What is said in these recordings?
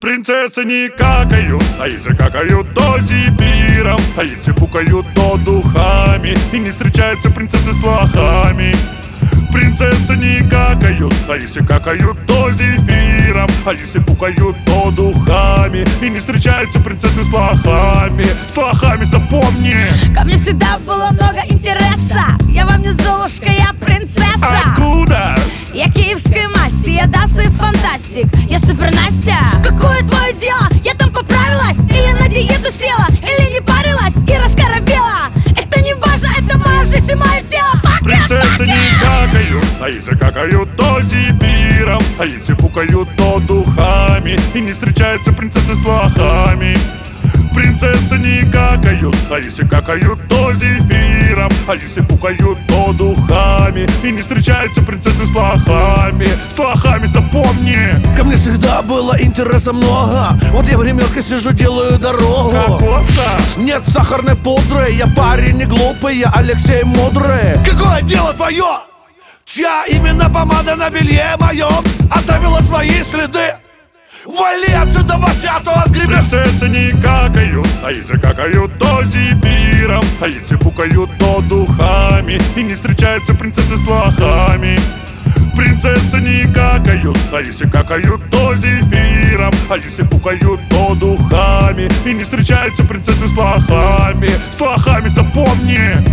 Принцессы не какают, а если какают, то зефиром, а если пукают, то духами. И не встречаются принцессы с лохами. Принцессы не какают, а если какают, то зефиром, а если пукают, то духами. И не встречаются принцессы с лохами. С лохами, запомни. Ко мне всегда было много интереса. Я вам не Золушка, я принцесса. Откуда? Я киевской масти, я Даса из Фантастик. Я Супер Настя. Какое твое дело? Я там поправилась? Или на диету села? Или не парилась и раскоровела? Это не важно, это моя жизнь и мое тело. Принцессы не какают, а если какают, то зефиром, а если пукают, то духами. И не встречаются принцессы с лохами. Принцессы не какают, а если какают, то зефиром, а если пукают, то духами. И не встречаются принцессы с лохами. С лохами, запомни. Ко мне всегда было интереса много. Вот я в гримерке сижу, делаю дорогу. Кокоса. Нет сахарной пудры, я парень не глупый, я Алексей Мудрый. Какое дело твое? Чья именно помада на белье моем оставила свои следы? Вали отсюда, Вася, а то отгребешь. Принцессы не какают, а если какают, то зефиром, а если пукают, то духами. И не встречаются принцессы с лохами. Принцессы не какают, а если какают, то зефиром, а если пукают, то духами. И не встречаются принцессы с лохами. С лохами, запомни.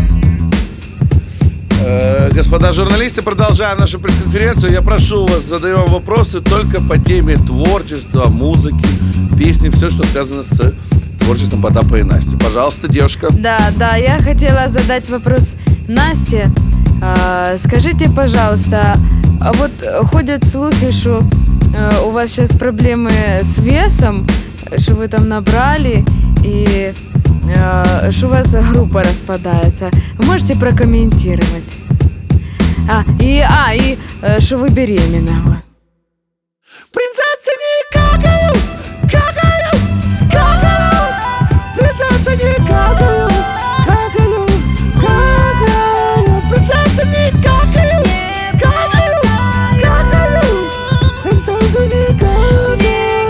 Господа журналисты, продолжаем нашу пресс-конференцию. Я прошу вас, задаем вопросы только по теме творчества, музыки, песни, все, что связано с творчеством Потапа и Насти. Пожалуйста, девушка. Да, я хотела задать вопрос Насте. Скажите, пожалуйста, а вот ходят слухи, что у вас сейчас проблемы с весом, что вы там набрали и что у вас группа распадается. Вы можете прокомментировать? И что вы беременна. Принцессы не какают, какают, какают. Принцессы не какают, какают, какают. Принцессы не какают, какают, какают. Принцессы не какают.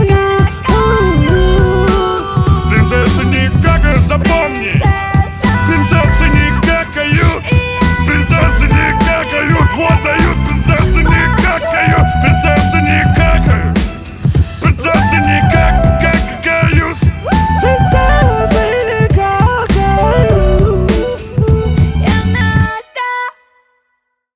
Принцессы не какают, запомни. Принцессы не какают. Принцессы не какают, вот дают. Принцессы не какают. Принцессы не какают. Принцессы не какают.